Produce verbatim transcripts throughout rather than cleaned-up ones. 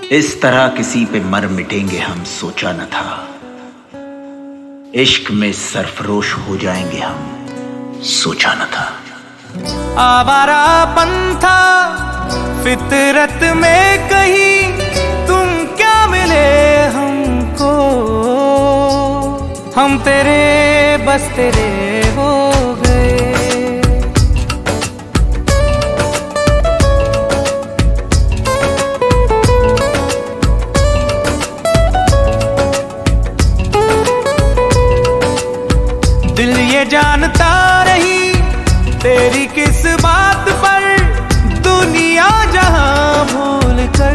इस तरह किसी पे मर मिटेंगे हम सोचा न था। इश्क में सरफरोश हो जाएंगे हम सोचा न था। आवारा पंथा फितरत में कहीं तुम क्या मिले हमको, हम तेरे बस तेरे हो गए। दिल ये जानता नहीं तेरी किस बात पर दुनिया जहां भूल कर,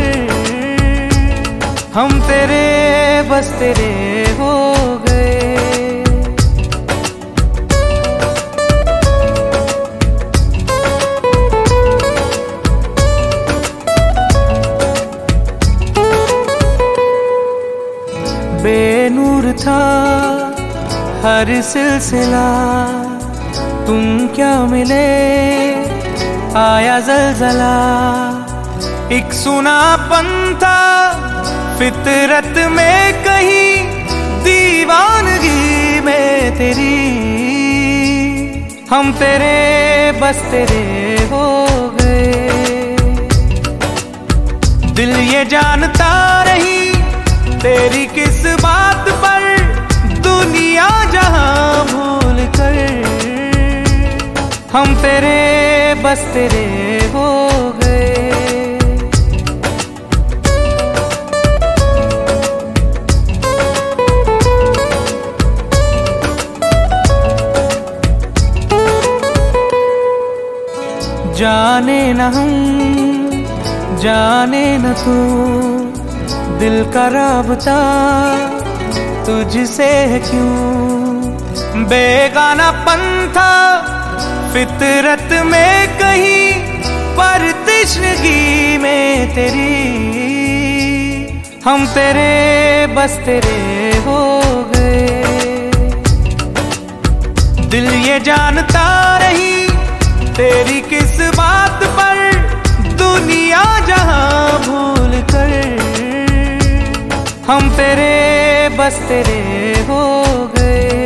हम तेरे बस तेरे हो गए। बेनूर था हर सिलसिला, तुम क्या मिले आया जलजला। एक सुनापन था फितरत में कहीं दीवानगी में तेरी, हम तेरे बस तेरे हो गए। दिल ये जानता नहीं तेरी किस बात पर दुनिया जहां भूल कर, हम तेरे बस तेरे हो गए। जाने न हम जाने न तू, दिल का राबता तुझसे है क्यों। बेगाना पंथा फितरत में कहीं पर तश्नगी में तेरी, हम तेरे बस तेरे हो गए। दिल ये जानता नहीं तेरी किस बात पर दुनिया जहां भूल कर, हम तेरे बस तेरे हो गए।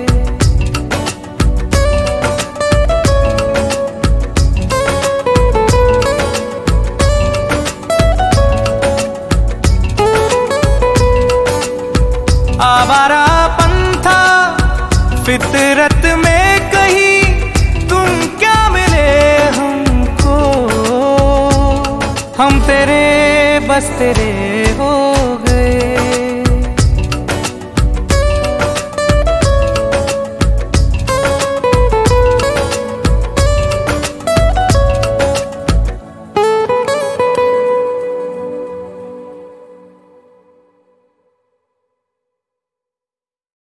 आवारा पंथा फितरत में कहीं तुम क्या मिले हमको, हम तेरे बस तेरे हो